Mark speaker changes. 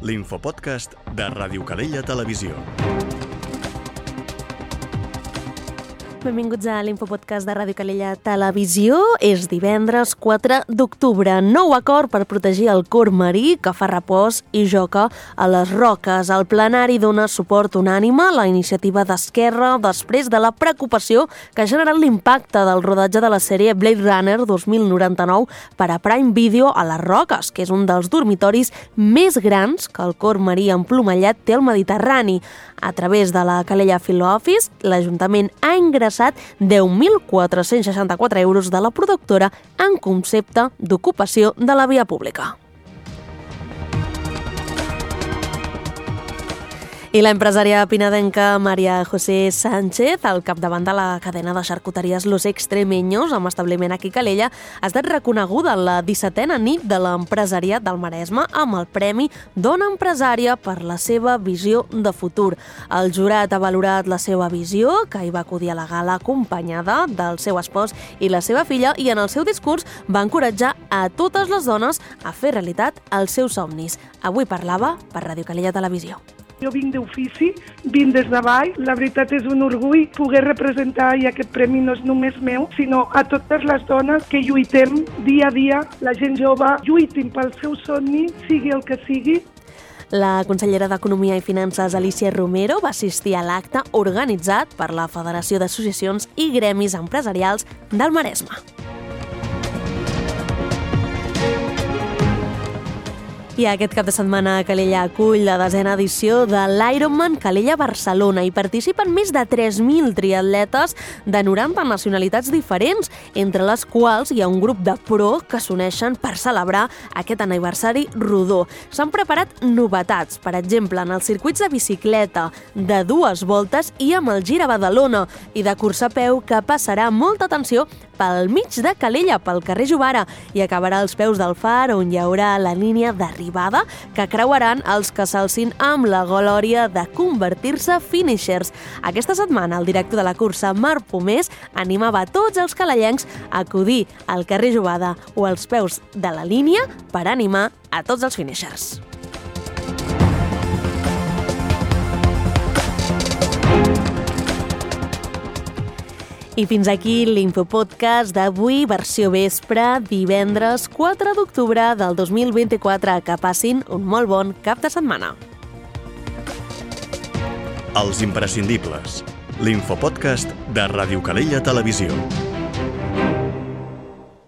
Speaker 1: l'infopodcast de Ràdio Calella Televisió.
Speaker 2: Benvinguts a l'Infopodcast de Ràdio Calella Televisió. És divendres 4 d'octubre. Nou acord per protegir el corb marí que fa repòs i joca a les roques. El plenari dona suport unànime a la iniciativa d'Esquerra després de la preocupació que ha generat l'impacte del rodatge de la sèrie Blade Runner 2099 per a Prime Video a les Roques, que és un dels dormitoris més grans que el corb marí emplomallat té al Mediterrani. A través de la Calella Film Office, l'Ajuntament ha ingressat 10.464 euros de la productora en concepte d'ocupació de la via pública. I l'empresària pinedenca María José Sánchez, al capdavant de la cadena de xarcuteries Los Extremeños, amb establiment aquí a Calella, ha estat reconeguda en la 17a nit de l'empresariat del Maresme amb el Premi Dona Empresària per la seva visió de futur. El jurat ha valorat la seva visió, que hi va acudir a la gala acompanyada del seu espòs i la seva filla, i en el seu discurs va encoratjar a totes les dones a fer realitat els seus somnis. Avui parlava per Ràdio Calella Televisió.
Speaker 3: Jo vinc d'ofici, vinc des de baix. La veritat és un orgull poder representar, i aquest premi no és només meu, sinó a totes les dones que lluitem dia a dia, la gent jove, lluitin pel seu somni, sigui el que sigui.
Speaker 2: La consellera d'Economia i Finances, Alícia Romero, va assistir a l'acte organitzat per la Federació d'Associacions i Gremis Empresarials del Maresme. I aquest cap de setmana Calella acull la 10a edició de l'Ironman Calella Barcelona. Hi participen més de 3.000 triatletes de 90 nacionalitats diferents, entre les quals hi ha un grup de pro que s'uneixen per celebrar aquest aniversari rodó. S'han preparat novetats, per exemple, en els circuits de bicicleta, de 2 voltes i amb el Gira Badalona, i de cursa a peu, que passarà molta atenció pel mig de Calella, pel carrer Jovara, i acabarà als peus del far, on hi haurà la línia d'arribada que creuaran els que s'alcin amb la glòria de convertir-se finishers. Aquesta setmana, el director de la cursa, Marc Pomés, animava a tots els calellencs a acudir al carrer Jovada o als peus de la línia per animar a tots els finishers. I fins aquí l'Infopodcast d'avui, versió vespre, divendres 4 d'octubre del 2024. Que passin un molt bon cap de setmana.
Speaker 1: Els imprescindibles. L'Infopodcast de Ràdio Calella Televisió.